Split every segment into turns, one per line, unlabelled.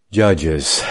Judges,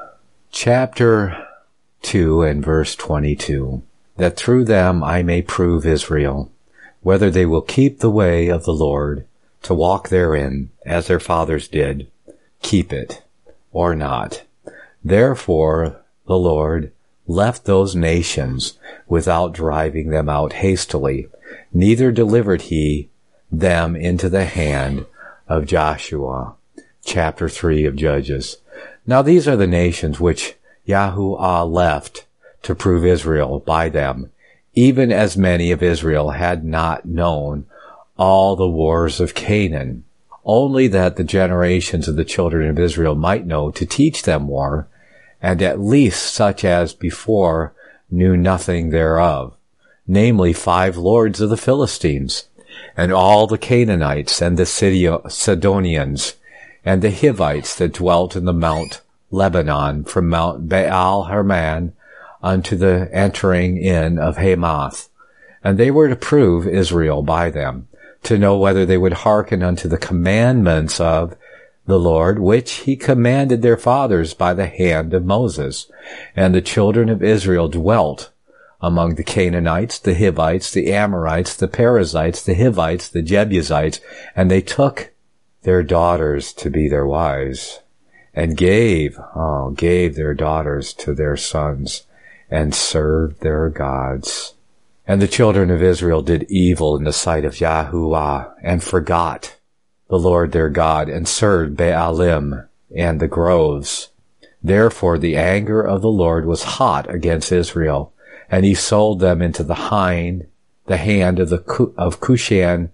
chapter 2 and verse 22, that through them I may prove Israel, whether they will keep the way of the Lord, to walk therein, as their fathers did, keep it, or not. Therefore the Lord left those nations without driving them out hastily, neither delivered he them into the hand of Joshua. Chapter 3 of Judges. Now these are the nations which Yahuwah left to prove Israel by them, even as many of Israel had not known all the wars of Canaan, only that the generations of the children of Israel might know to teach them war, and at least such as before knew nothing thereof, namely 5 lords of the Philistines, and all the Canaanites, and the Sidonians, and the Hivites that dwelt in the Mount Lebanon, from Mount Baal Hermon unto the entering in of Hamath. And they were to prove Israel by them, to know whether they would hearken unto the commandments of the Lord, which he commanded their fathers by the hand of Moses. And the children of Israel dwelt among the Canaanites, the Hivites, the Amorites, the Perizzites, the Hivites, the Jebusites, and they took their daughters to be their wives, and gave their daughters to their sons, and served their gods. And the children of Israel did evil in the sight of Yahuwah, and forgot the Lord their God, and served Baalim and the groves. Therefore the anger of the Lord was hot against Israel, and he sold them into the hand of Cushan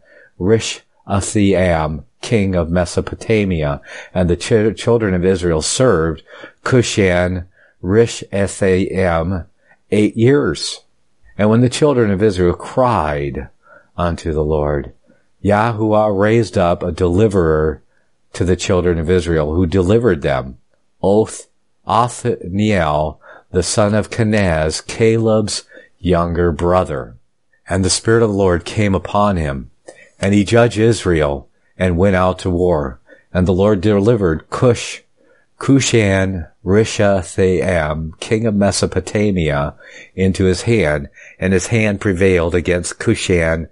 Rishathaim, king of Mesopotamia. And the children of Israel served Cushan Rishathaim 8 years. And when the children of Israel cried unto the Lord, Yahuwah raised up a deliverer to the children of Israel, who delivered them, Othniel, the son of Kenaz, Caleb's younger brother. And the Spirit of the Lord came upon him, and he judged Israel, and went out to war. And the Lord delivered Cushan Rishathaim, king of Mesopotamia, into his hand, and his hand prevailed against Cushan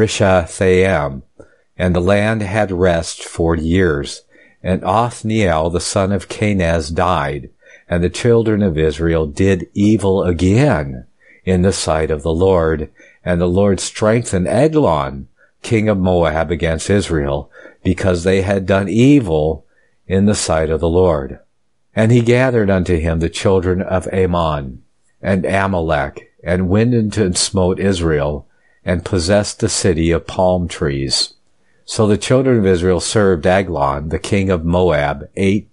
Rishathaim. And the land had rest 40 years. And Othniel, the son of Kenaz, died. And the children of Israel did evil again in the sight of the Lord. And the Lord strengthened Eglon, king of Moab, against Israel, because they had done evil in the sight of the Lord. And he gathered unto him the children of Ammon and Amalek, and went into and smote Israel, and possessed the city of palm trees. So the children of Israel served Eglon, the king of Moab,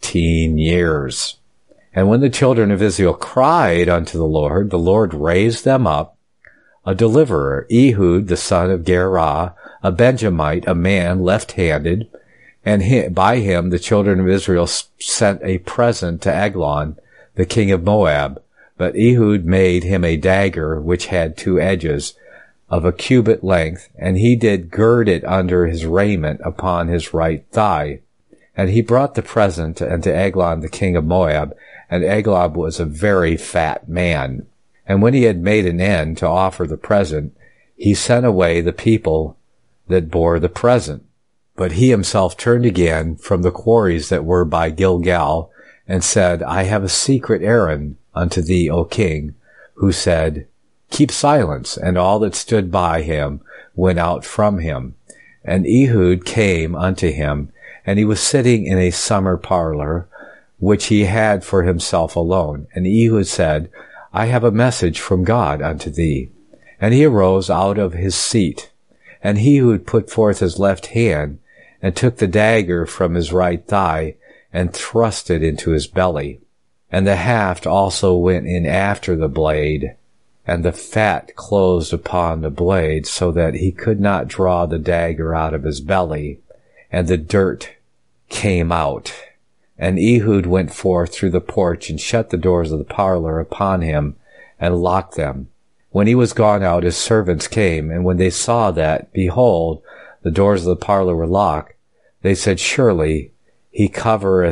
18 years. And when the children of Israel cried unto the Lord raised them up a deliverer, Ehud, the son of Gerah, a Benjamite, a man left-handed, and by him the children of Israel sent a present to Eglon, the king of Moab. But Ehud made him a dagger which had 2 edges, of a cubit length, and he did gird it under his raiment upon his right thigh. And he brought the present unto Eglon, the king of Moab, and Eglon was a very fat man. And when he had made an end to offer the present, he sent away the people that bore the present. But he himself turned again from the quarries that were by Gilgal, and said, I have a secret errand unto thee, O king. Who said, Keep silence. And all that stood by him went out from him. And Ehud came unto him, and he was sitting in a summer parlor, which he had for himself alone. And Ehud said, I have a message from God unto thee. And he arose out of his seat. And Ehud put forth his left hand, and took the dagger from his right thigh, and thrust it into his belly. And the haft also went in after the blade, and the fat closed upon the blade, so that he could not draw the dagger out of his belly, and the dirt came out. And Ehud went forth through the porch, and shut the doors of the parlor upon him, and locked them. When he was gone out, his servants came, and when they saw that, behold, the doors of the parlor were locked, they said, Surely he covereth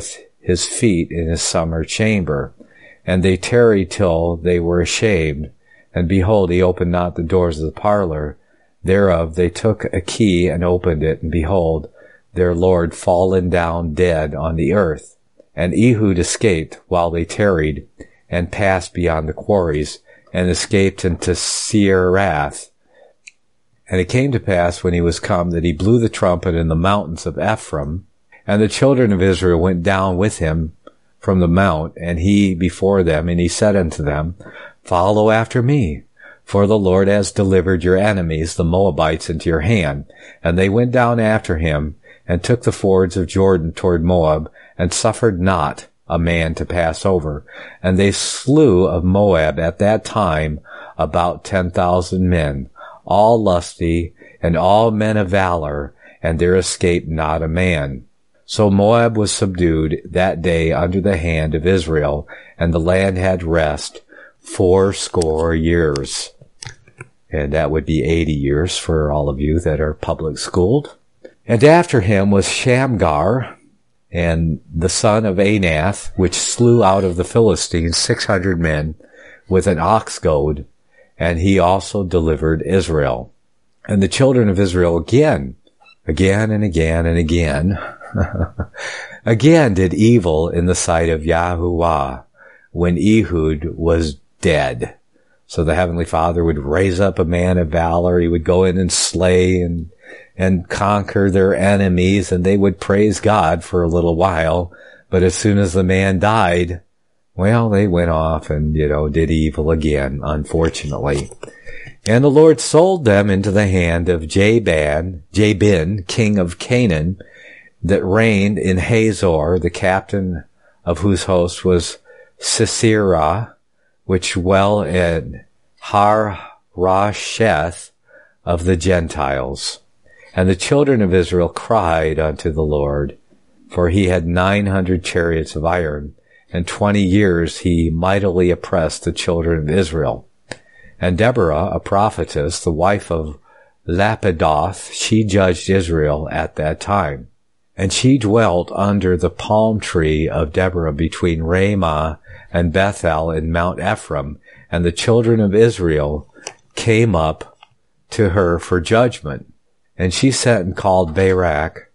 his feet in his summer chamber. And they tarried till they were ashamed. And behold, he opened not the doors of the parlor. Thereof they took a key and opened it, and behold, their lord fallen down dead on the earth. And Ehud escaped while they tarried, and passed beyond the quarries, and escaped into Seirath. And it came to pass when he was come that he blew the trumpet in the mountains of Ephraim, and the children of Israel went down with him from the mount, and he before them, and he said unto them, Follow after me, for the Lord has delivered your enemies, the Moabites, into your hand. And they went down after him, and took the fords of Jordan toward Moab, and suffered not a man to pass over. And they slew of Moab at that time about 10,000 men, all lusty, and all men of valor, and there escaped not a man. So Moab was subdued that day under the hand of Israel, and the land had rest 80 years. And that would be 80 years for all of you that are public schooled. And after him was Shamgar, and the son of Anath, which slew out of the Philistines 600 men with an ox goad, and he also delivered Israel. And the children of Israel again and again did evil in the sight of Yahuwah when Ehud was dead. So the Heavenly Father would raise up a man of valor. He would go in and slay and conquer their enemies, and they would praise God for a little while. But as soon as the man died, well, they went off and, did evil again, unfortunately. And the Lord sold them into the hand of Jabin, king of Canaan, that reigned in Hazor, the captain of whose host was Sisera, which dwell in Har-Rasheth of the Gentiles. And the children of Israel cried unto the Lord, for he had 900 chariots of iron, and 20 years he mightily oppressed the children of Israel. And Deborah, a prophetess, the wife of Lapidoth, she judged Israel at that time. And she dwelt under the palm tree of Deborah between Ramah and Bethel in Mount Ephraim, and the children of Israel came up to her for judgment. And she sent and called Barak,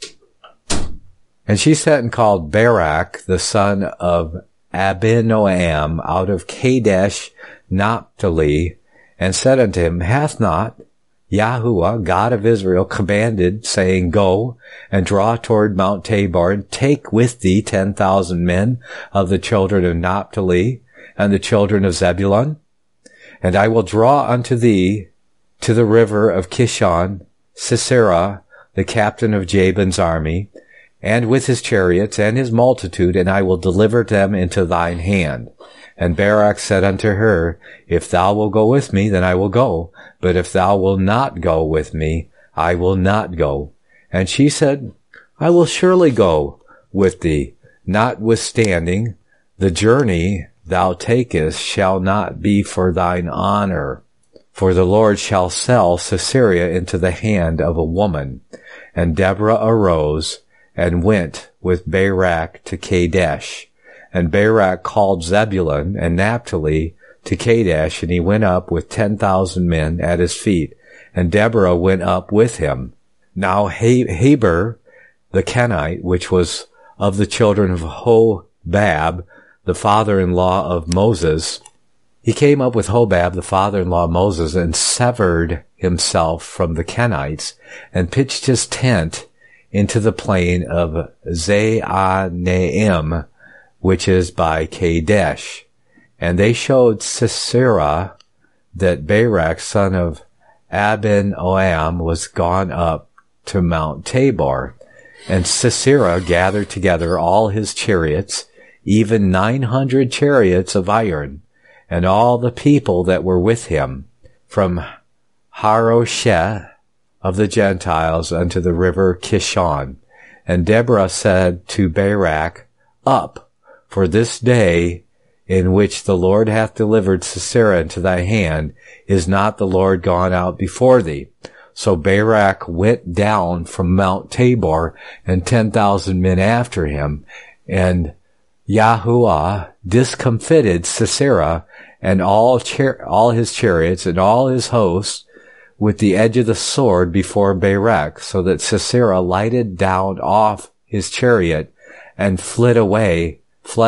the son of Abinoam, out of Kadesh Naphtali, and said unto him, Hath not Yahuwah, God of Israel, commanded, saying, Go and draw toward Mount Tabor, and take with thee 10,000 men of the children of Naphtali and the children of Zebulun? And I will draw unto thee to the river of Kishon Sisera, the captain of Jabin's army, and with his chariots and his multitude, and I will deliver them into thine hand. And Barak said unto her, If thou wilt go with me, then I will go. But if thou wilt not go with me, I will not go. And she said, I will surely go with thee, notwithstanding the journey thou takest shall not be for thine honor. For the Lord shall sell Sisera into the hand of a woman. And Deborah arose and went with Barak to Kadesh. And Barak called Zebulun and Naphtali to Kadesh, and he went up with 10,000 men at his feet. And Deborah went up with him. Now Heber the Kenite, which was of the children of Hobab, the father-in-law of Moses, he came up with Hobab, the father-in-law of Moses, and severed himself from the Kenites, and pitched his tent into the plain of Zaanaim, which is by Kadesh. And they showed Sisera that Barak, son of Abinoam, was gone up to Mount Tabor. And Sisera gathered together all his chariots, even 900 chariots of iron, and all the people that were with him, from Harosheth of the Gentiles unto the river Kishon. And Deborah said to Barak, Up, for this day in which the Lord hath delivered Sisera into thy hand, is not the Lord gone out before thee? So Barak went down from Mount Tabor, and 10,000 men after him, And Yahuwah discomfited Sisera and all his chariots and all his hosts with the edge of the sword before Barak, so that Sisera lighted down off his chariot and fled away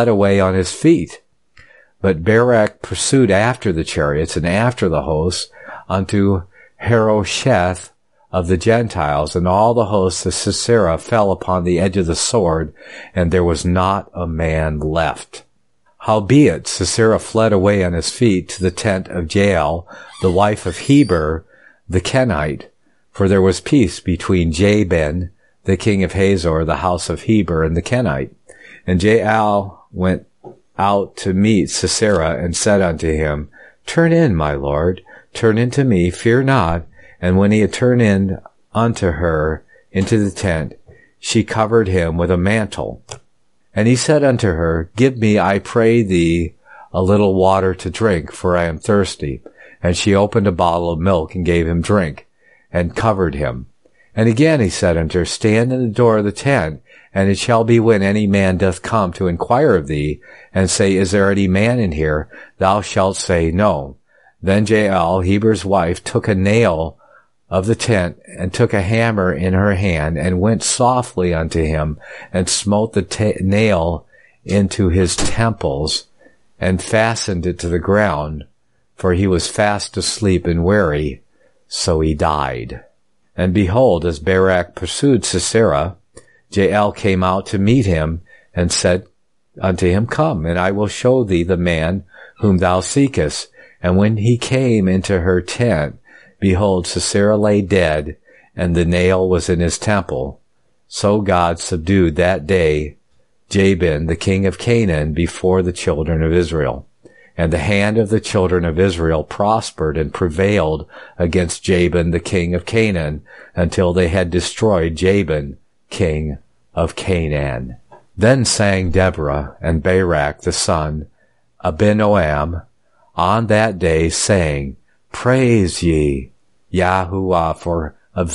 on his feet. But Barak pursued after the chariots and after the hosts unto Harosheth of the Gentiles, and all the hosts of Sisera fell upon the edge of the sword, and there was not a man left. Howbeit Sisera fled away on his feet to the tent of Jael, the wife of Heber the Kenite, for there was peace between Jabin, the king of Hazor, the house of Heber, and the Kenite. And Jael went out to meet Sisera, and said unto him, Turn in, my lord, turn in to me, fear not. And when he had turned in unto her into the tent, she covered him with a mantle. And he said unto her, Give me, I pray thee, a little water to drink, for I am thirsty. And she opened a bottle of milk, and gave him drink, and covered him. And again he said unto her, Stand in the door of the tent, and it shall be when any man doth come to inquire of thee, and say, Is there any man in here? Thou shalt say, No. Then Jael, Heber's wife, took a nail of the tent, and took a hammer in her hand, and went softly unto him, and smote the nail into his temples, and fastened it to the ground, for he was fast asleep and weary, so he died. And behold, as Barak pursued Sisera, Jael came out to meet him, and said unto him, Come, and I will show thee the man whom thou seekest. And when he came into her tent, behold, Sisera lay dead, and the nail was in his temple. So God subdued that day Jabin, the king of Canaan, before the children of Israel. And the hand of the children of Israel prospered and prevailed against Jabin, the king of Canaan, until they had destroyed Jabin, king of Canaan. Then sang Deborah and Barak the son of Abinoam on that day, saying, Praise ye Yahuwah for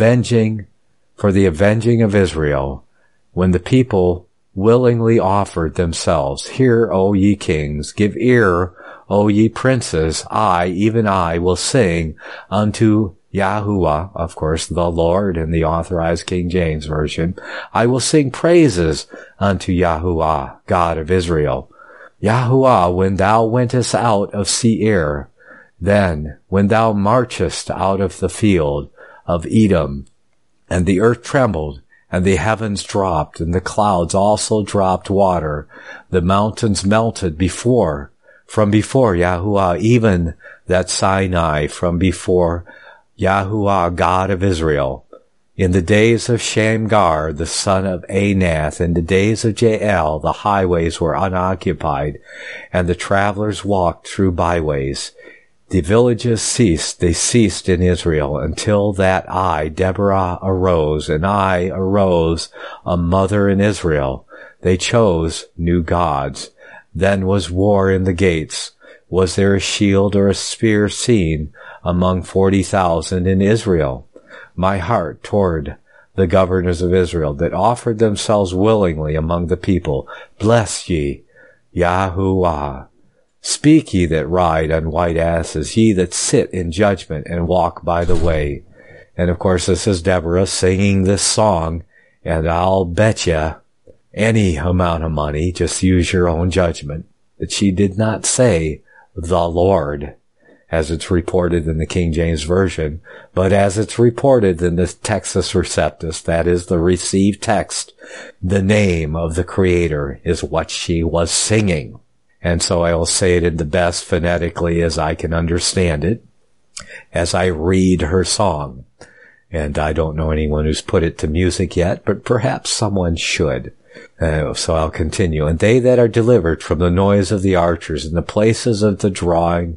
the avenging of Israel, when the people willingly offered themselves. Hear, O ye kings, give ear, O ye princes, I, even I, will sing unto Yahuwah, of course, the Lord in the Authorized King James Version. I will sing praises unto Yahuwah, God of Israel. Yahuwah, when thou wentest out of Seir, then when thou marchest out of the field of Edom, and the earth trembled, and the heavens dropped, and the clouds also dropped water, the mountains melted from before Yahuwah, even that Sinai, from before Yahuwah, God of Israel. In the days of Shamgar, the son of Anath, in the days of Jael, the highways were unoccupied, and the travelers walked through byways. The villages ceased in Israel, until that I, Deborah, arose, and I arose, a mother in Israel. They chose new gods. Then was war in the gates. Was there a shield or a spear seen among 40,000 in Israel? My heart toward the governors of Israel, that offered themselves willingly among the people. Bless ye Yahuwah. Speak, ye that ride on white asses, ye that sit in judgment and walk by the way. And of course, this is Deborah singing this song, and I'll bet you any amount of money, just use your own judgment, that she did not say the Lord, as it's reported in the King James Version, but as it's reported in the Textus Receptus, that is the received text, the name of the Creator is what she was singing. And so I will say it in the best phonetically as I can understand it, as I read her song. And I don't know anyone who's put it to music yet, but perhaps someone should. So I'll continue. And they that are delivered from the noise of the archers in the places of the drawing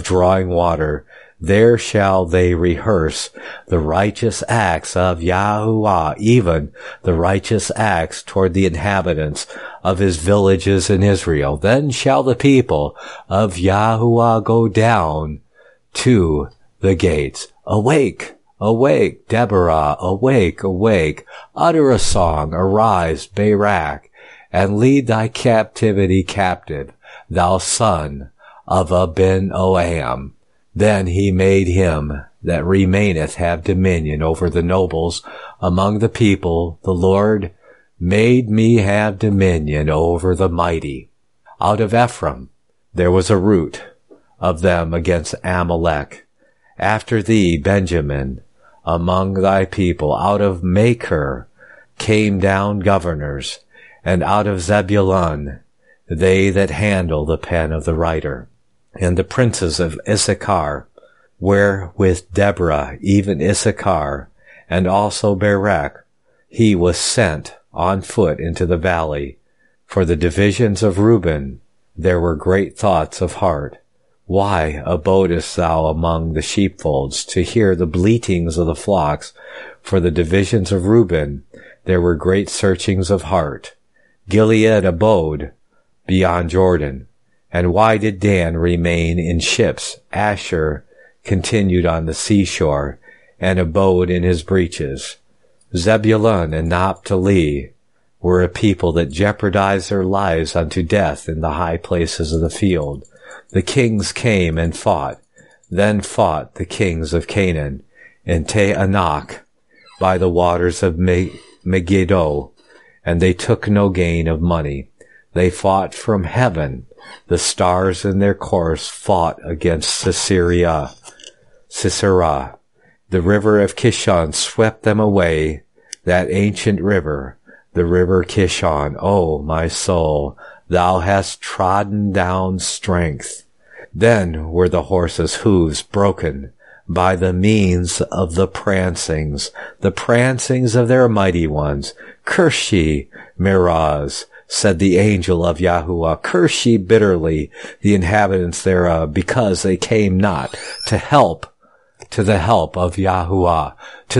water, there shall they rehearse the righteous acts of Yahuwah, even the righteous acts toward the inhabitants of his villages in Israel. Then shall the people of Yahuwah go down to the gates. Awake, awake, Deborah, awake, awake. Utter a song, arise, Barak, and lead thy captivity captive, thou son of Abinoam. Then he made him that remaineth have dominion over the nobles among the people. The Lord made me have dominion over the mighty. Out of Ephraim there was a root of them against Amalek. After thee, Benjamin, among thy people, out of Machir came down governors, and out of Zebulun they that handle the pen of the writer. And the princes of Issachar were with Deborah, even Issachar, and also Barak. He was sent on foot into the valley. For the divisions of Reuben there were great thoughts of heart. Why abodest thou among the sheepfolds to hear the bleatings of the flocks? For the divisions of Reuben there were great searchings of heart. Gilead abode beyond Jordan. And why did Dan remain in ships? Asher continued on the seashore, and abode in his breaches. Zebulun and Naphtali were a people that jeopardized their lives unto death in the high places of the field. The kings came and fought. Then fought the kings of Canaan in Taanach by the waters of Megiddo, and they took no gain of money. They fought from heaven. The stars in their course fought against Sisera. The river of Kishon swept them away, that ancient river, the river Kishon. O my soul, thou hast trodden down strength. Then were the horses' hooves broken by the means of the prancings of their mighty ones. Curse ye, Meroz, said the angel of Yahuwah. Curse ye bitterly the inhabitants thereof, because they came not to the help of Yahuwah,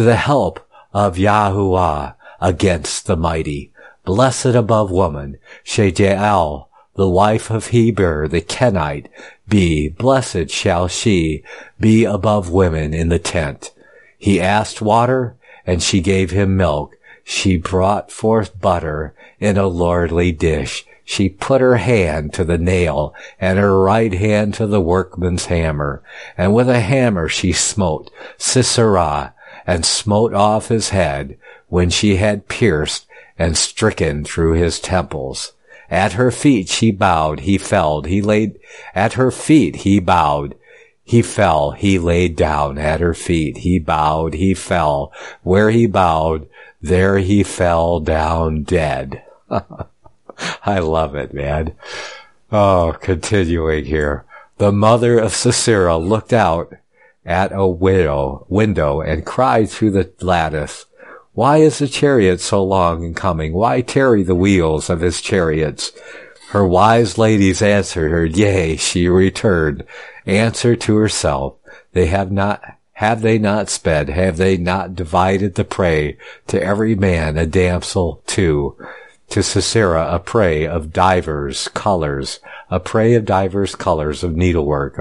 against the mighty. Blessed above woman, Shejael, the wife of Heber the Kenite, be. Blessed shall she be above women in the tent. He asked water, and she gave him milk. She brought forth butter in a lordly dish. She put her hand to the nail, and her right hand to the workman's hammer. And with a hammer she smote Sisera, and smote off his head, when she had pierced and stricken through his temples. At her feet she bowed, he fell, he laid, at her feet he bowed, he fell, he laid down at her feet, he bowed, he fell. Where he bowed, there he fell down dead. I love it, man. Oh, continuing here. The mother of Sisera looked out at a window and cried through the lattice, why is the chariot so long in coming? Why tarry the wheels of his chariots? Her wise ladies answered her, yea, she returned, answer to herself, have they not sped? Have they not divided the prey? To every man a damsel to Sisera a prey of divers colors, of needlework,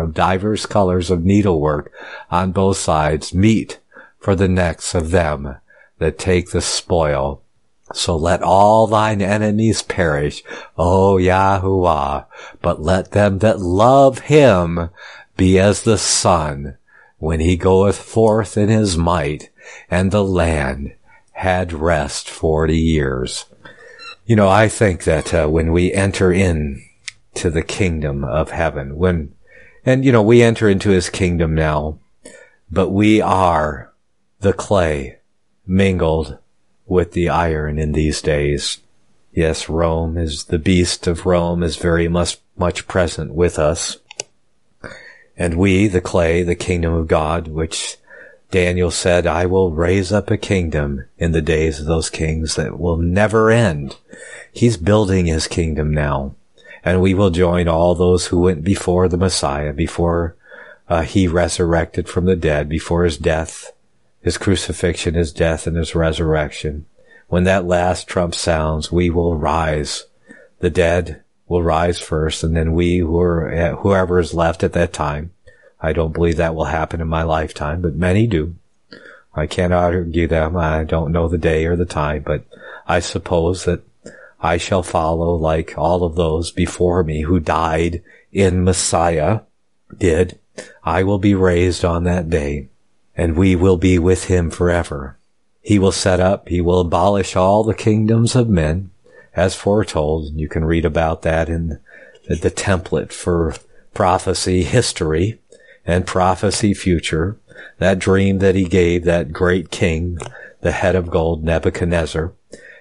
on both sides, meat for the necks of them that take the spoil. So let all thine enemies perish, O Yahuwah, but let them that love him be as the sun when he goeth forth in his might, and the land had rest 40 years. You know, I think that when we enter in to the kingdom of heaven, we enter into his kingdom now, but we are the clay mingled with the iron in these days. Yes, the beast of Rome is very much present with us. And we, the clay, the kingdom of God, which Daniel said, I will raise up a kingdom in the days of those kings that will never end. He's building his kingdom now. And we will join all those who went before the Messiah, before he resurrected from the dead, before his death, his crucifixion, his death, and his resurrection. When that last trump sounds, we will rise. The dead will rise first, and then whoever is left at that time. I don't believe that will happen in my lifetime, but many do. I cannot argue them. I don't know the day or the time, but I suppose that I shall follow like all of those before me who died in Messiah did. I will be raised on that day, and we will be with him forever. He will abolish all the kingdoms of men, as foretold. You can read about that in the template for prophecy history and prophecy future. That dream that he gave that great king, the head of gold, Nebuchadnezzar,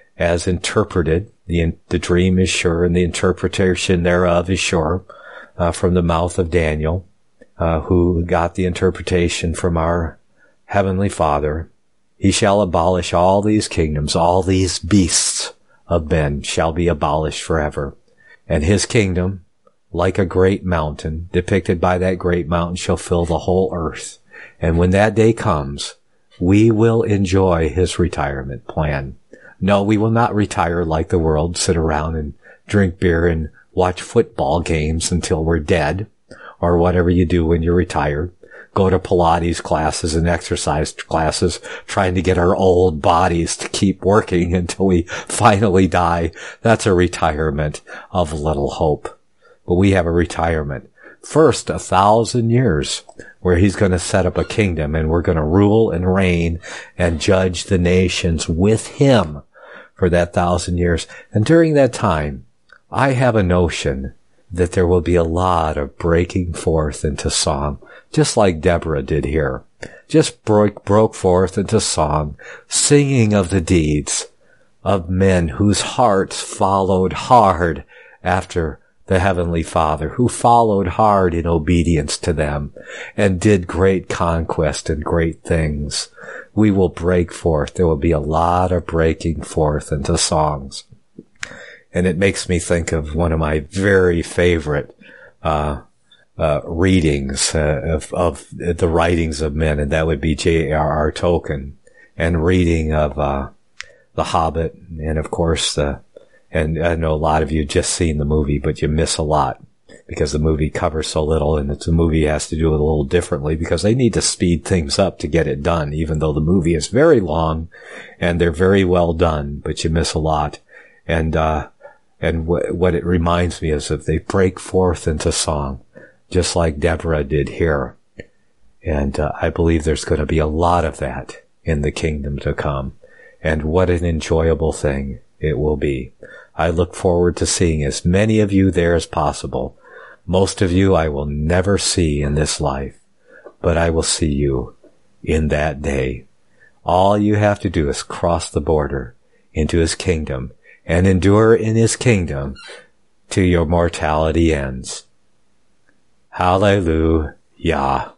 as interpreted. The dream is sure, and the interpretation thereof is sure, from the mouth of Daniel, who got the interpretation from our Heavenly Father. He shall abolish all these kingdoms, all these beasts of men shall be abolished forever. And his kingdom, like a great mountain, depicted by that great mountain, shall fill the whole earth. And when that day comes, we will enjoy his retirement plan. No, we will not retire like the world, sit around and drink beer and watch football games until we're dead, or whatever you do when you're retired. Go to Pilates classes and exercise classes, trying to get our old bodies to keep working until we finally die. That's a retirement of little hope. But we have a retirement. First, 1,000 years, where he's going to set up a kingdom, and we're going to rule and reign and judge the nations with him for that 1,000 years. And during that time, I have a notion that there will be a lot of breaking forth into song, just like Deborah did here. Just broke forth into song, singing of the deeds of men whose hearts followed hard after the Heavenly Father, who followed hard in obedience to them and did great conquest and great things. We will break forth. There will be a lot of breaking forth into songs. And it makes me think of one of my very favorite readings of the writings of men, and that would be J.R.R. Tolkien, and reading of The Hobbit, and of course and I know a lot of you just seen the movie, but you miss a lot because the movie covers so little, and the movie has to do it a little differently because they need to speed things up to get it done, even though the movie is very long and they're very well done, but you miss a lot. And what it reminds me is that they break forth into song, just like Deborah did here. And I believe there's going to be a lot of that in the kingdom to come. And what an enjoyable thing it will be. I look forward to seeing as many of you there as possible. Most of you I will never see in this life, but I will see you in that day. All you have to do is cross the border into his kingdom and endure in his kingdom till your mortality ends. Hallelujah.